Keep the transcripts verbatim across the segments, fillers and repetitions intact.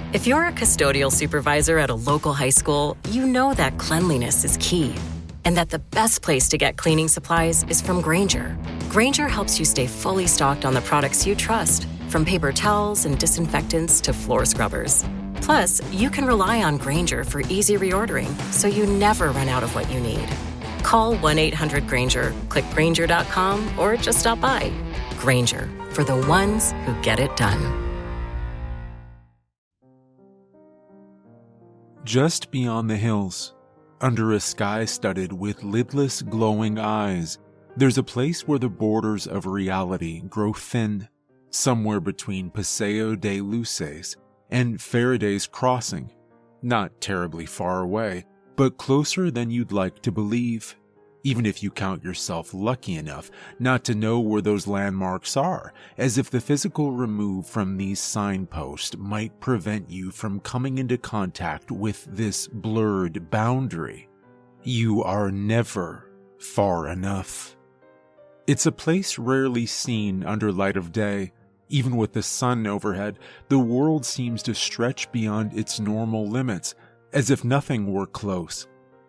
If you're a custodial supervisor at a local high school, you know that cleanliness is key, and that the best place to get cleaning supplies is from Grainger. Grainger helps you stay fully stocked on the products you trust, from paper towels and disinfectants to floor scrubbers. Plus, you can rely on Grainger for easy reordering, so you never run out of what you need. Call one eight hundred Grainger, click Grainger dot com, or just stop by. Grainger, for the ones who get it done. Just beyond the hills, under a sky studded with lidless glowing eyes, there's a place where the borders of reality grow thin, somewhere between Paseo de Luces and Faraday's Crossing. Not terribly far away, but closer than you'd like to believe, even if you count yourself lucky enough not to know where those landmarks are, as if the physical remove from these signposts might prevent you from coming into contact with this blurred boundary. You are never far enough. It's a place rarely seen under light of day. Even with the sun overhead, the world seems to stretch beyond its normal limits, as if nothing were close.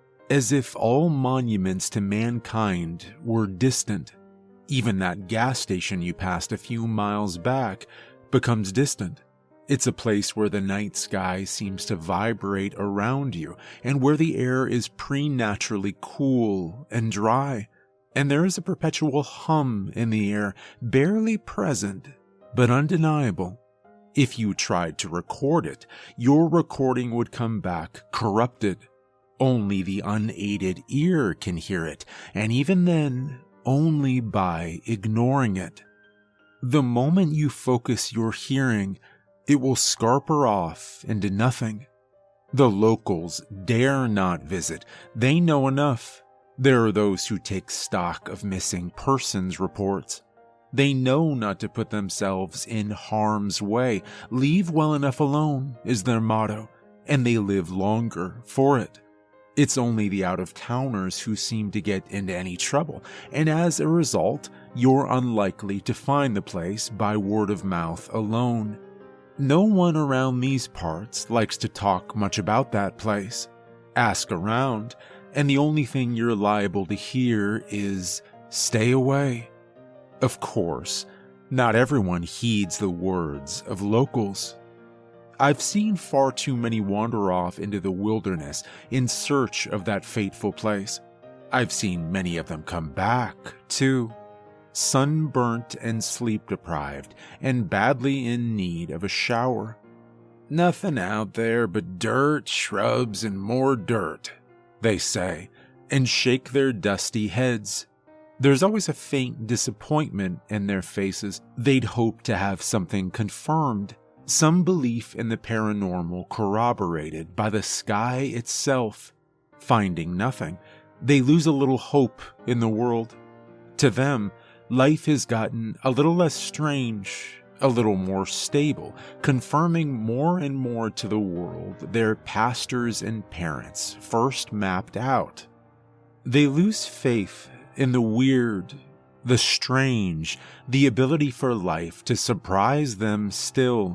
As if all monuments to mankind were distant. Even that gas station you passed a few miles back becomes distant. It's a place where the night sky seems to vibrate around you, and where the air is preternaturally cool and dry, and there is a perpetual hum in the air, barely present, but undeniable. If you tried to record it, your recording would come back corrupted. Only the unaided ear can hear it, and even then, only by ignoring it. The moment you focus your hearing, it will scarper off into nothing. The locals dare not visit. They know enough. There are those who take stock of missing persons reports. They know not to put themselves in harm's way. Leave well enough alone is their motto, and they live longer for it. It's only the out-of-towners who seem to get into any trouble, and as a result, you're unlikely to find the place by word of mouth alone. No one around these parts likes to talk much about that place. Ask around, and the only thing you're liable to hear is, "Stay away." Of course, not everyone heeds the words of locals. I've seen far too many wander off into the wilderness in search of that fateful place. I've seen many of them come back, too, sunburnt and sleep-deprived, and badly in need of a shower. Nothing out there but dirt, shrubs, and more dirt, they say, and shake their dusty heads. There's always a faint disappointment in their faces. They'd hoped to have something confirmed. Some belief in the paranormal corroborated by the sky itself. Finding nothing, they lose a little hope in the world. To them, life has gotten a little less strange, a little more stable, confirming more and more to the world their pastors and parents first mapped out. They lose faith in the weird, the strange, the ability for life to surprise them still.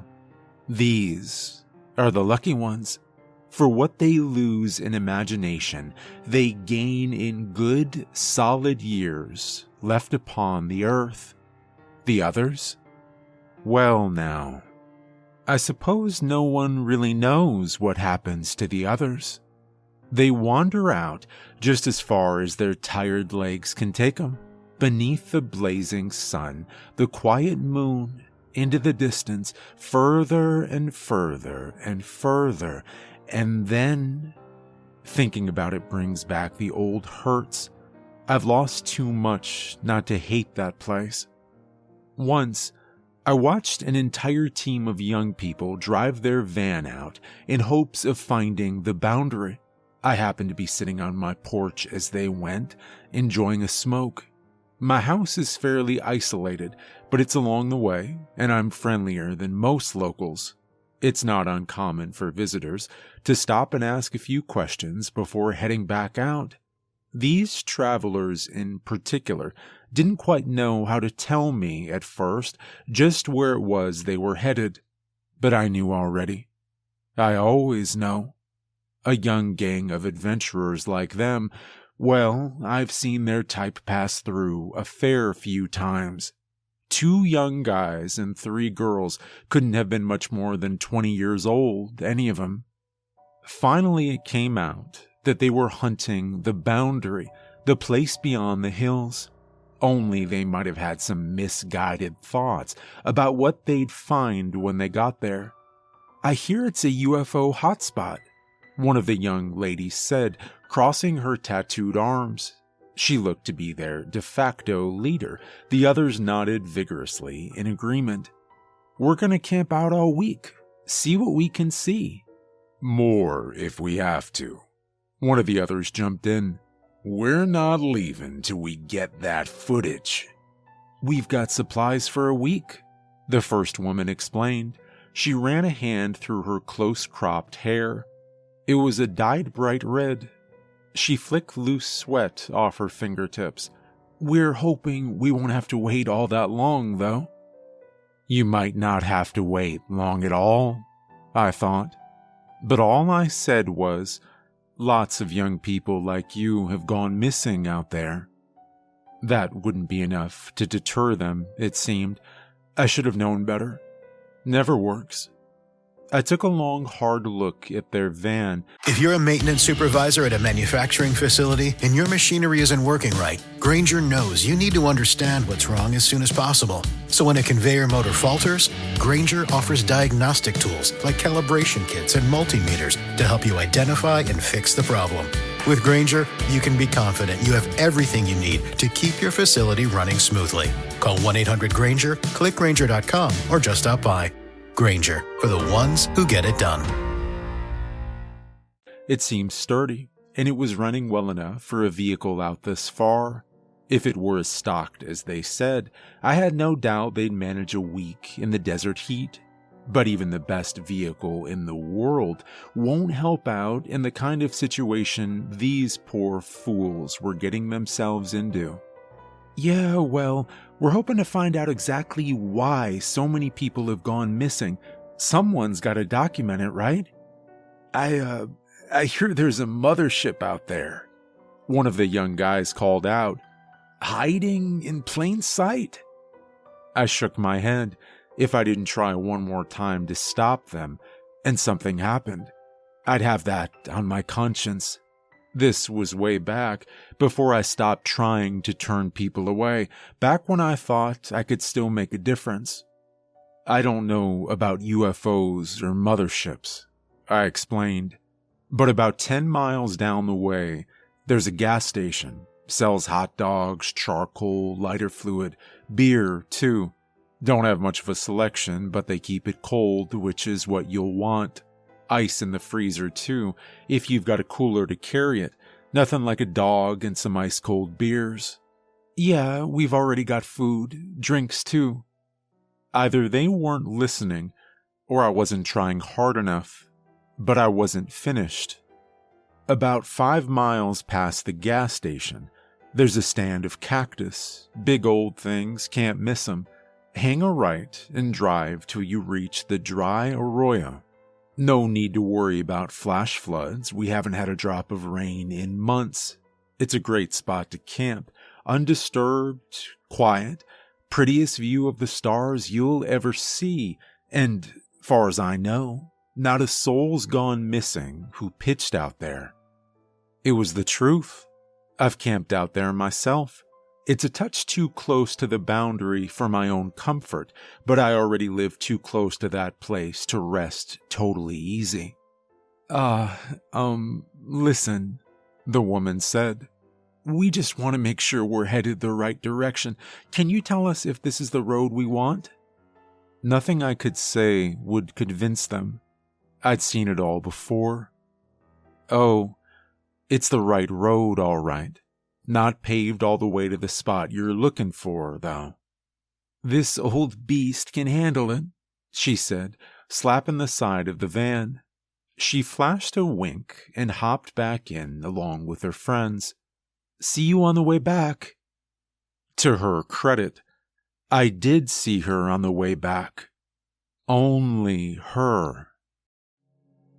These are the lucky ones. For what they lose in imagination, they gain in good, solid years left upon the earth. The others? Well now, I suppose no one really knows what happens to the others. They wander out just as far as their tired legs can take them, beneath the blazing sun, the quiet moon, into the distance, further and further and further, and then, thinking about it brings back the old hurts. I've lost too much not to hate that place. Once, I watched an entire team of young people drive their van out in hopes of finding the boundary. I happened to be sitting on my porch as they went, enjoying a smoke. My house is fairly isolated, but it's along the way, and I'm friendlier than most locals. It's not uncommon for visitors to stop and ask a few questions before heading back out. These travelers in particular didn't quite know how to tell me at first just where it was they were headed, but I knew already. I always know. A young gang of adventurers like them, well, I've seen their type pass through a fair few times. Two young guys and three girls couldn't have been much more than twenty years old, any of them. Finally, it came out that they were hunting the boundary, the place beyond the hills. Only they might have had some misguided thoughts about what they'd find when they got there. I hear it's a U F O hotspot, one of the young ladies said, crossing her tattooed arms. She looked to be their de facto leader. The others nodded vigorously in agreement. We're gonna camp out all week, see what we can see. More if we have to. One of the others jumped in. We're not leaving till we get that footage. We've got supplies for a week, the first woman explained. She ran a hand through her close-cropped hair. It was a dyed bright red. She flicked loose sweat off her fingertips. We're hoping we won't have to wait all that long, though. You might not have to wait long at all, I thought. But all I said was, lots of young people like you have gone missing out there. That wouldn't be enough to deter them, it seemed. I should have known better. Never works. I took a long, hard look at their van. If you're a maintenance supervisor at a manufacturing facility and your machinery isn't working right, Grainger knows you need to understand what's wrong as soon as possible. So when a conveyor motor falters, Grainger offers diagnostic tools like calibration kits and multimeters to help you identify and fix the problem. With Grainger, you can be confident you have everything you need to keep your facility running smoothly. Call one eight hundred Grainger, click Grainger dot com, or just stop by. Grainger, for the ones who get it done. It seemed sturdy, and it was running well enough for a vehicle out this far. If it were as stocked as they said, I had no doubt they'd manage a week in the desert heat. But even the best vehicle in the world won't help out in the kind of situation these poor fools were getting themselves into. Yeah, well, we're hoping to find out exactly why so many people have gone missing. Someone's got to document it, right? I, uh, I hear there's a mothership out there. One of the young guys called out, hiding in plain sight. I shook my head. If I didn't try one more time to stop them, and something happened, I'd have that on my conscience. This was way back, before I stopped trying to turn people away, back when I thought I could still make a difference. I don't know about U F Os or motherships, I explained, but about ten miles down the way, there's a gas station, sells hot dogs, charcoal, lighter fluid, beer, too. Don't have much of a selection, but they keep it cold, which is what you'll want. Ice in the freezer, too, if you've got a cooler to carry it. Nothing like a dog and some ice-cold beers. Yeah, we've already got food, drinks, too. Either they weren't listening, or I wasn't trying hard enough. But I wasn't finished. About five miles past the gas station, there's a stand of cactus. Big old things, can't miss 'em. Hang a right and drive till you reach the dry arroyo. No need to worry about flash floods. We haven't had a drop of rain in months. It's a great spot to camp. Undisturbed, quiet, prettiest view of the stars you'll ever see. And, far as I know, not a soul's gone missing who pitched out there. It was the truth. I've camped out there myself. It's a touch too close to the boundary for my own comfort, but I already live too close to that place to rest totally easy. Uh, um, listen, the woman said. We just want to make sure we're headed the right direction. Can you tell us if this is the road we want? Nothing I could say would convince them. I'd seen it all before. Oh, it's the right road, all right. Not paved all the way to the spot you're looking for, though. This old beast can handle it, she said, slapping the side of the van. She flashed a wink and hopped back in along with her friends. See you on the way back. To her credit, I did see her on the way back. Only her.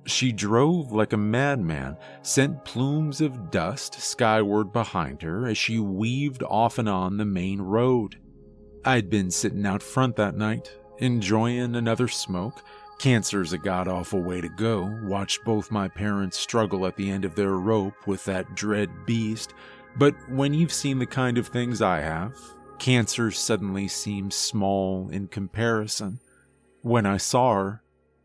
She drove like a madman, sent plumes of dust skyward behind her as she weaved off and on the main road. I'd been sitting out front that night, enjoying another smoke. Cancer's a god-awful way to go. Watched both my parents struggle at the end of their rope with that dread beast. But when you've seen the kind of things I have, cancer suddenly seems small in comparison. When I saw her,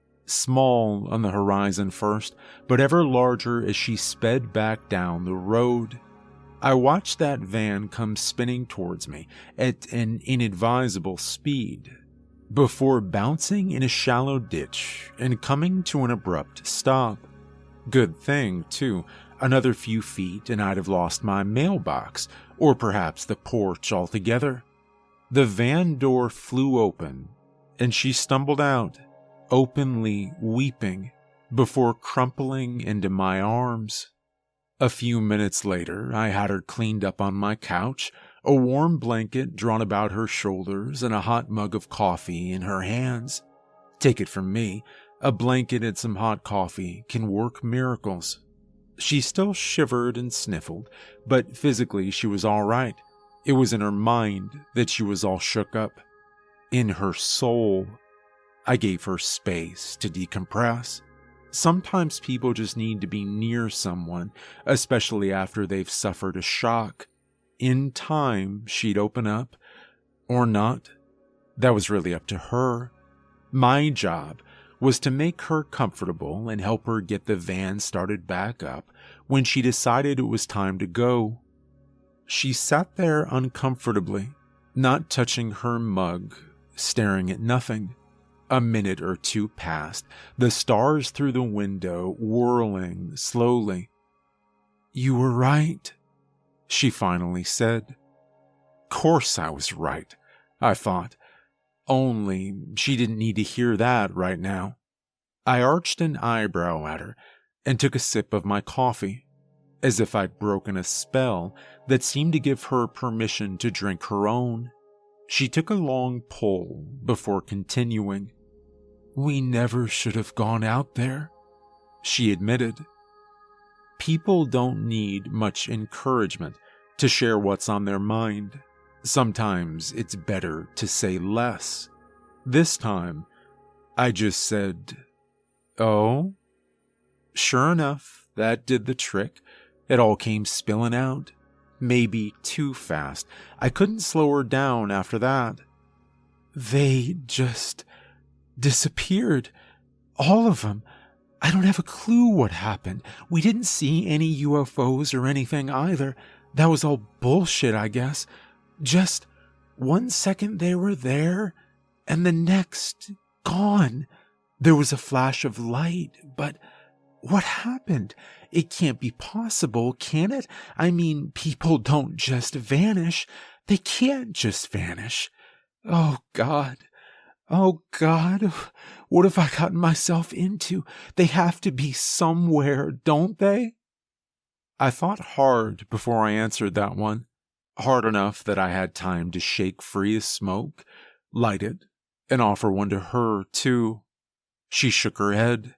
small on the horizon first, but ever larger as she sped back down the road, I watched that van come spinning towards me at an inadvisable speed, before bouncing in a shallow ditch and coming to an abrupt stop. Good thing, too. Another few feet and I'd have lost my mailbox, or perhaps the porch altogether. The van door flew open, and she stumbled out, openly weeping, before crumpling into my arms. A few minutes later, I had her cleaned up on my couch, a warm blanket drawn about her shoulders, and a hot mug of coffee in her hands. Take it from me, a blanket and some hot coffee can work miracles. She still shivered and sniffled, but physically she was all right. It was in her mind that she was all shook up. In her soul, I gave her space to decompress. Sometimes people just need to be near someone, especially after they've suffered a shock. In time, she'd open up, or not. That was really up to her. My job was to make her comfortable and help her get the van started back up when she decided it was time to go. She sat there uncomfortably, not touching her mug, staring at nothing. A minute or two passed, the stars through the window whirling slowly. "You were right," she finally said. Course I was right, I thought. Only she didn't need to hear that right now. I arched an eyebrow at her and took a sip of my coffee, as if I'd broken a spell that seemed to give her permission to drink her own. She took a long pull before continuing. "We never should have gone out there," she admitted. People don't need much encouragement to share what's on their mind. Sometimes it's better to say less. This time, I just said, "Oh?" Sure enough, that did the trick. It all came spilling out. Maybe too fast. I couldn't slow her down after that. "They just disappeared. All of them. I don't have a clue what happened. We didn't see any U F Os or anything either. That was all bullshit, I guess. Just one second they were there, and the next, gone. There was a flash of light, but what happened? It can't be possible, can it? I mean, people don't just vanish. They can't just vanish. Oh, God. Oh, God. What have I gotten myself into? They have to be somewhere, don't they?" I thought hard before I answered that one. Hard enough that I had time to shake free a smoke, light it, and offer one to her, too. She shook her head.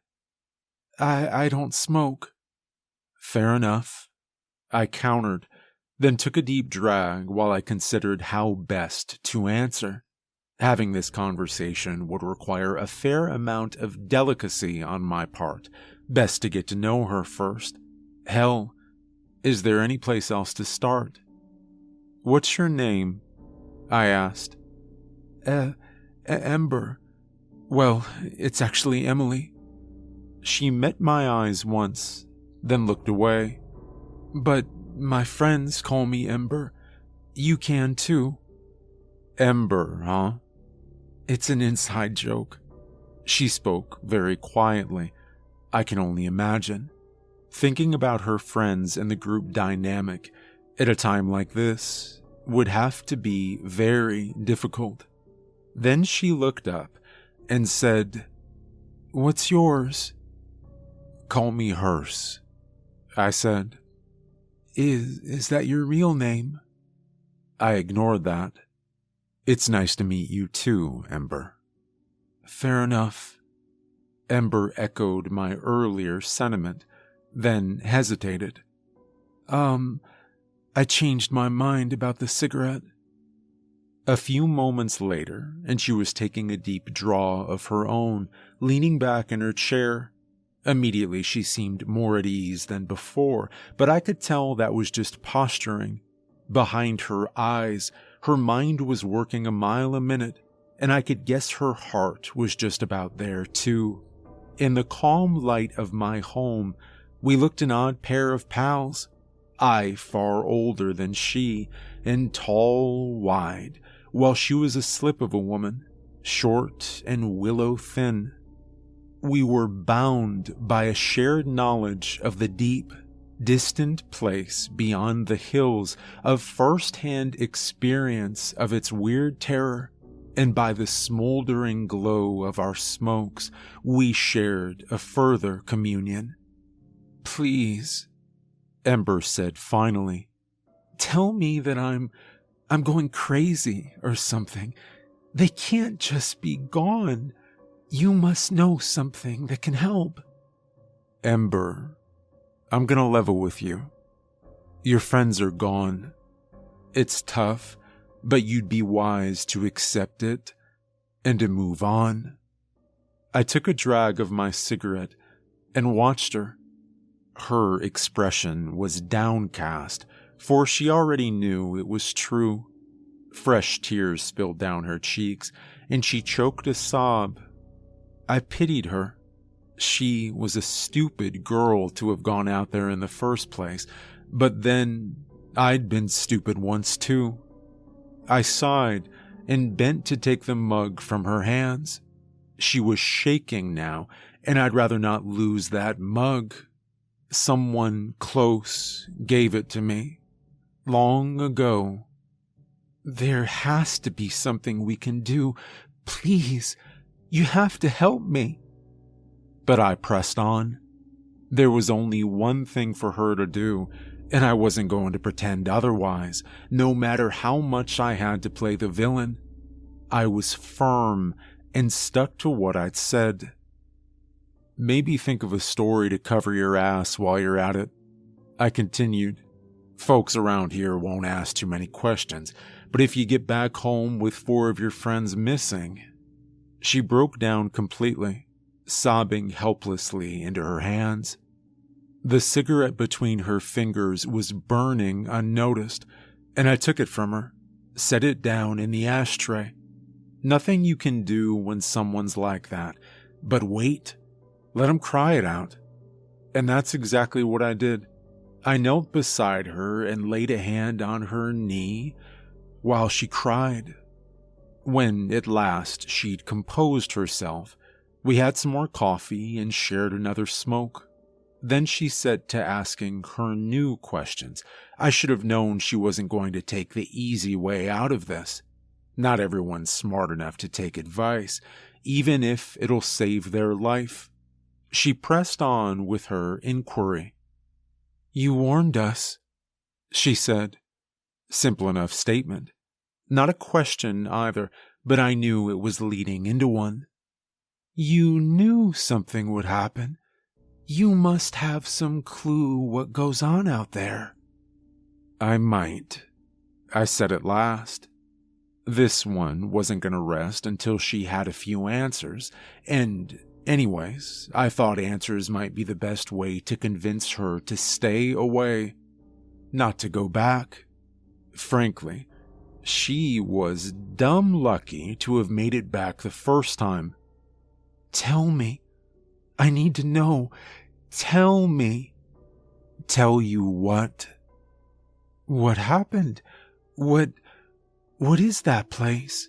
I, I don't smoke." "Fair enough," I countered, then took a deep drag while I considered how best to answer. Having this conversation would require a fair amount of delicacy on my part. Best to get to know her first. Hell, is there any place else to start? "What's your name?" I asked. Uh, Ember. Well, it's actually Emily." She met my eyes once, then looked away. "But my friends call me Ember. You can too." "Ember, huh?" "It's an inside joke." She spoke very quietly. I can only imagine. Thinking about her friends and the group dynamic at a time like this would have to be very difficult. Then she looked up and said, "What's yours?" "Call me Hearse," I said. Is, is that your real name?" I ignored that. "It's nice to meet you too, Ember." "Fair enough." Ember echoed my earlier sentiment, then hesitated. Um, I changed my mind about the cigarette. A few moments later, and she was taking a deep draw of her own, leaning back in her chair. Immediately she seemed more at ease than before, but I could tell that was just posturing. Behind her eyes, her mind was working a mile a minute, and I could guess her heart was just about there too. In the calm light of my home, we looked an odd pair of pals. I far older than she, and tall, wide, while she was a slip of a woman, short and willow thin. We were bound by a shared knowledge of the deep, distant place beyond the hills, of first-hand experience of its weird terror, and by the smoldering glow of our smokes, we shared a further communion. Please, Ember said finally, tell me that I'm, I'm going crazy or something. They can't just be gone. You must know something that can help. Ember, I'm gonna level with you. Your friends are gone. It's tough, but you'd be wise to accept it and to move on. I took a drag of my cigarette and watched her. Her expression was downcast, for she already knew it was true. Fresh tears spilled down her cheeks, and she choked a sob. I pitied her. She was a stupid girl to have gone out there in the first place, but then I'd been stupid once too. I sighed and bent to take the mug from her hands. She was shaking now, and I'd rather not lose that mug. Someone close gave it to me. Long ago. There has to be something we can do. Please, you have to help me. But I pressed on. There was only one thing for her to do, and I wasn't going to pretend otherwise, no matter how much I had to play the villain. I was firm and stuck to what I'd said. Maybe think of a story to cover your ass while you're at it. I continued. Folks around here won't ask too many questions, but if you get back home with four of your friends missing... She broke down completely, sobbing helplessly into her hands. The cigarette between her fingers was burning unnoticed, and I took it from her, set it down in the ashtray. Nothing you can do when someone's like that, but wait. Let him cry it out. And that's exactly what I did. I knelt beside her and laid a hand on her knee while she cried. When, at last, she'd composed herself, we had some more coffee and shared another smoke. Then she set to asking her new questions. I should have known she wasn't going to take the easy way out of this. Not everyone's smart enough to take advice, even if it'll save their life. She pressed on with her inquiry. You warned us, she said. Simple enough statement. Not a question either, but I knew it was leading into one. You knew something would happen. You must have some clue what goes on out there. I might, I said at last. This one wasn't going to rest until she had a few answers, and anyways, I thought answers might be the best way to convince her to stay away, not to go back. Frankly, she was dumb lucky to have made it back the first time. Tell me. I need to know. Tell me. Tell you what? What happened? What, what is that place?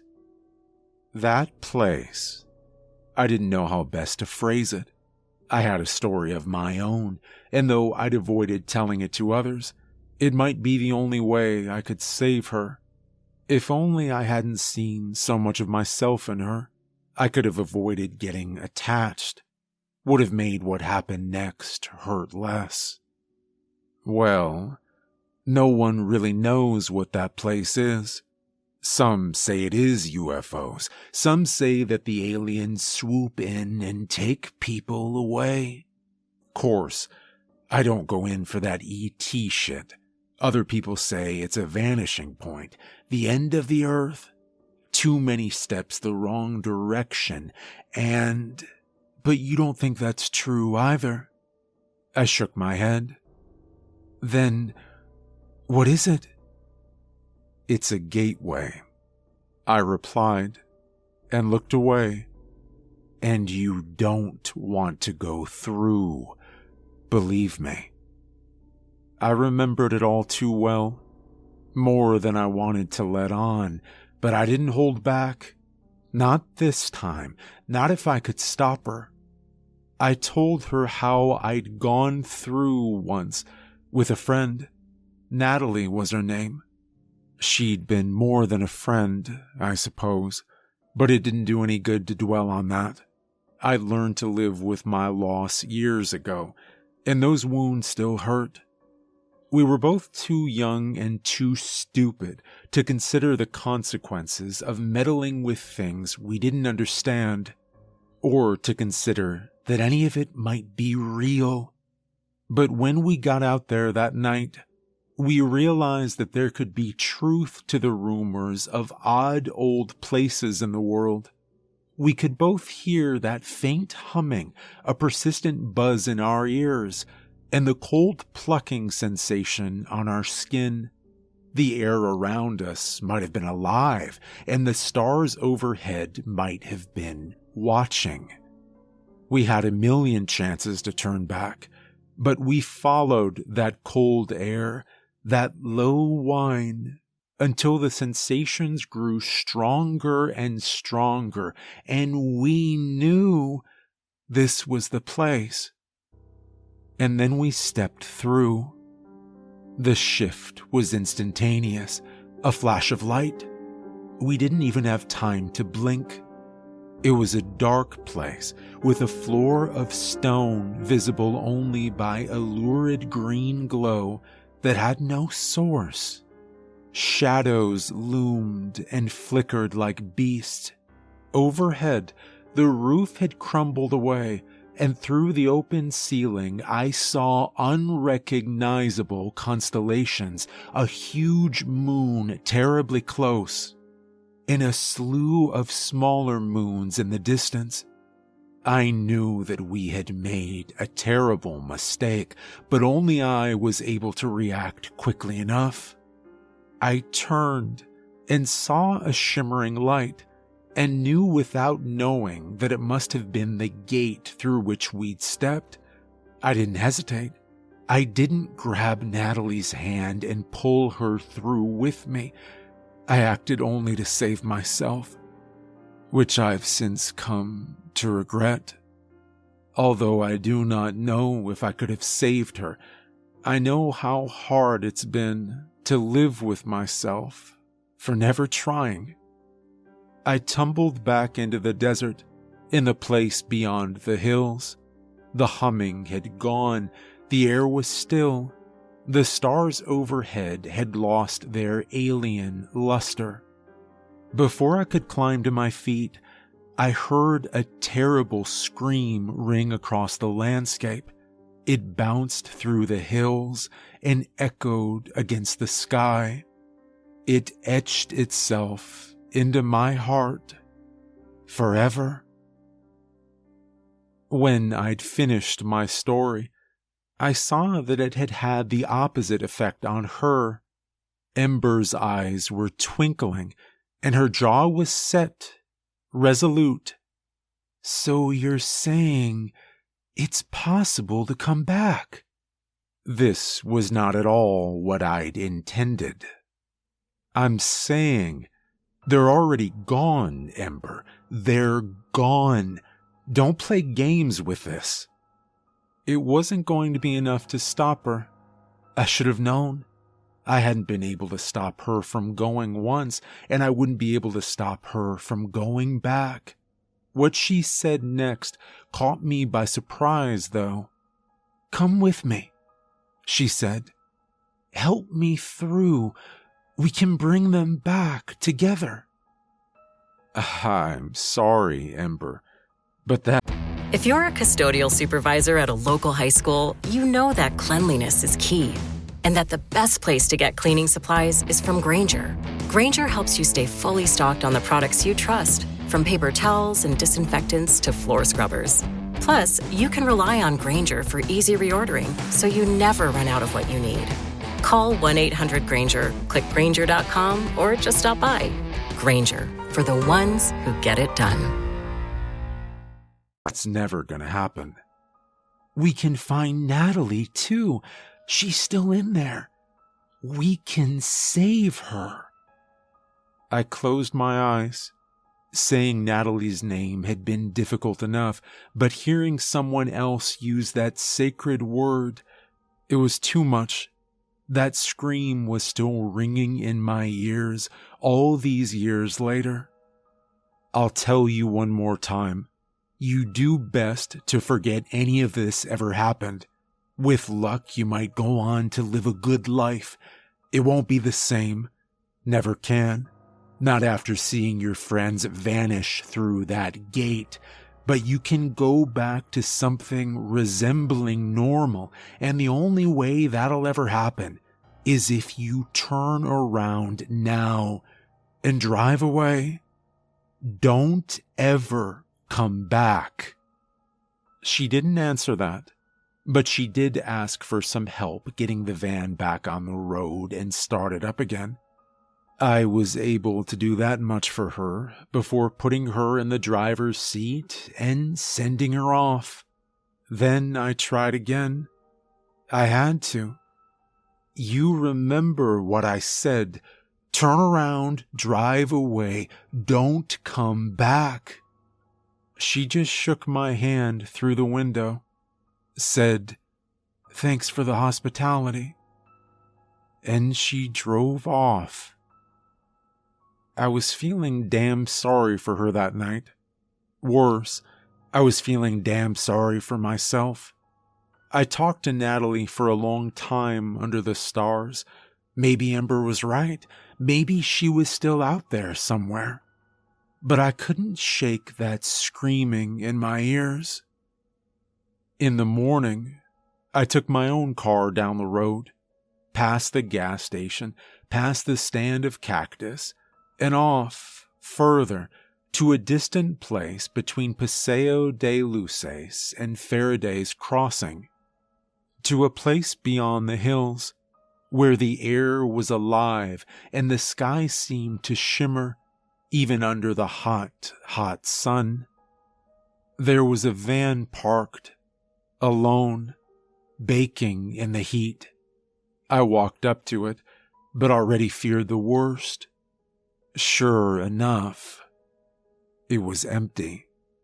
That place. I didn't know how best to phrase it. I had a story of my own, and though I'd avoided telling it to others, it might be the only way I could save her. If only I hadn't seen so much of myself in her, I could have avoided getting attached, would have made what happened next hurt less. Well, no one really knows what that place is. Some say it is U F Os. Some say that the aliens swoop in and take people away. Course, I don't go in for that E T shit. Other people say it's a vanishing point, the end of the earth. Too many steps the wrong direction, and... But you don't think that's true either? I shook my head. Then, what is it? It's a gateway, I replied, and looked away. And you don't want to go through, believe me. I remembered it all too well, more than I wanted to let on, but I didn't hold back. Not this time, not if I could stop her. I told her how I'd gone through once with a friend. Natalie was her name. She'd been more than a friend, I suppose, but it didn't do any good to dwell on that. I learned to live with my loss years ago, and those wounds still hurt. We were both too young and too stupid to consider the consequences of meddling with things we didn't understand, or to consider that any of it might be real. But when we got out there that night, we realized that there could be truth to the rumors of odd old places in the world. We could both hear that faint humming, a persistent buzz in our ears, and the cold plucking sensation on our skin. The air around us might have been alive, and the stars overhead might have been watching. We had a million chances to turn back, but we followed that cold air, that low whine, until the sensations grew stronger and stronger, and we knew this was the place. And then we stepped through. The shift was instantaneous, a flash of light. We didn't even have time to blink. It was a dark place with a floor of stone visible only by a lurid green glow that had no source. Shadows loomed and flickered like beasts. Overhead, the roof had crumbled away, and through the open ceiling I saw unrecognizable constellations, a huge moon terribly close, and a slew of smaller moons in the distance. I knew that we had made a terrible mistake, but only I was able to react quickly enough. I turned and saw a shimmering light, and knew without knowing that it must have been the gate through which we'd stepped. I didn't hesitate. I didn't grab Natalie's hand and pull her through with me. I acted only to save myself, which I've since come to regret. Although I do not know if I could have saved her, I know how hard it's been to live with myself for never trying. I tumbled back into the desert, in the place beyond the hills. The humming had gone, the air was still. The stars overhead had lost their alien luster. Before I could climb to my feet, I heard a terrible scream ring across the landscape. It bounced through the hills and echoed against the sky. It etched itself into my heart forever. When I'd finished my story, I saw that it had had the opposite effect on her. Ember's eyes were twinkling, and her jaw was set, resolute. So you're saying it's possible to come back? This was not at all what I'd intended. I'm saying they're already gone, Ember. They're gone. Don't play games with this. It wasn't going to be enough to stop her. I should have known. I hadn't been able to stop her from going once, and I wouldn't be able to stop her from going back. What she said next caught me by surprise, though. "Come with me," she said. "Help me through. We can bring them back together. I'm sorry, Ember, but that... If you're a custodial supervisor at a local high school, you know that cleanliness is key, and that the best place to get cleaning supplies is from Grainger. Grainger helps you stay fully stocked on the products you trust, from paper towels and disinfectants to floor scrubbers. Plus, you can rely on Grainger for easy reordering, so you never run out of what you need. Call one eight hundred Grainger, click Grainger dot com, or just stop by. Grainger, for the ones who get it done. That's never gonna happen. We can find Natalie, too. She's still in there. We can save her. I closed my eyes. Saying Natalie's name had been difficult enough, but hearing someone else use that sacred word, it was too much. That scream was still ringing in my ears all these years later. I'll tell you one more time. You do best to forget any of this ever happened. With luck, you might go on to live a good life. It won't be the same. Never can. Not after seeing your friends vanish through that gate. But you can go back to something resembling normal, and the only way that'll ever happen is if you turn around now and drive away. Don't ever come back. She didn't answer that, but she did ask for some help getting the van back on the road and started up again. I was able to do that much for her before putting her in the driver's seat and sending her off. Then I tried again. I had to. You remember what I said. Turn around, drive away, don't come back. She just shook my hand through the window, said, "Thanks for the hospitality," and she drove off. I was feeling damn sorry for her that night. Worse, I was feeling damn sorry for myself. I talked to Natalie for a long time under the stars. Maybe Ember was right. Maybe she was still out there somewhere. But I couldn't shake that screaming in my ears. In the morning, I took my own car down the road, past the gas station, past the stand of cactus, and off further to a distant place between Paseo de Luces and Faraday's Crossing, to a place beyond the hills, where the air was alive and the sky seemed to shimmer even under the hot, hot sun. There was a van parked, alone, baking in the heat. I walked up to it, but already feared the worst. Sure enough, it was empty.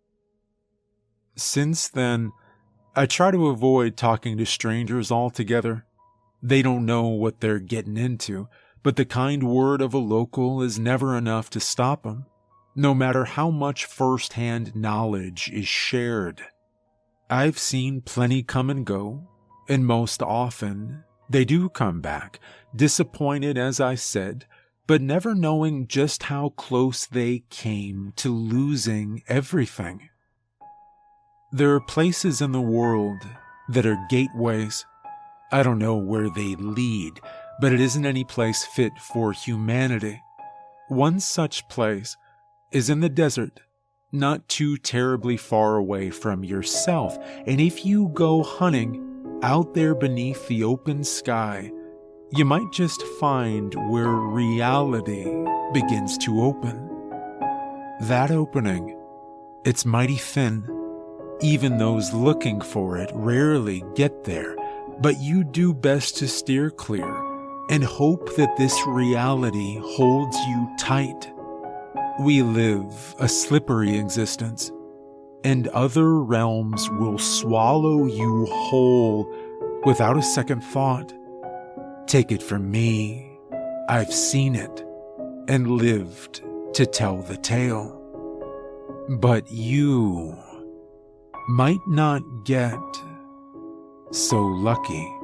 Since then, I try to avoid talking to strangers altogether. They don't know what they're getting into, but the kind word of a local is never enough to stop them, no matter how much first-hand knowledge is shared. I've seen plenty come and go, and most often they do come back, disappointed as I said, but never knowing just how close they came to losing everything. There are places in the world that are gateways. I don't know where they lead, but it isn't any place fit for humanity. One such place is in the desert, not too terribly far away from yourself, and if you go hunting out there beneath the open sky, you might just find where reality begins to open. That opening, it's mighty thin. Even those looking for it rarely get there, but you do best to steer clear and hope that this reality holds you tight. We live a slippery existence, and other realms will swallow you whole without a second thought. Take it from me, I've seen it and lived to tell the tale. But you might not get so lucky.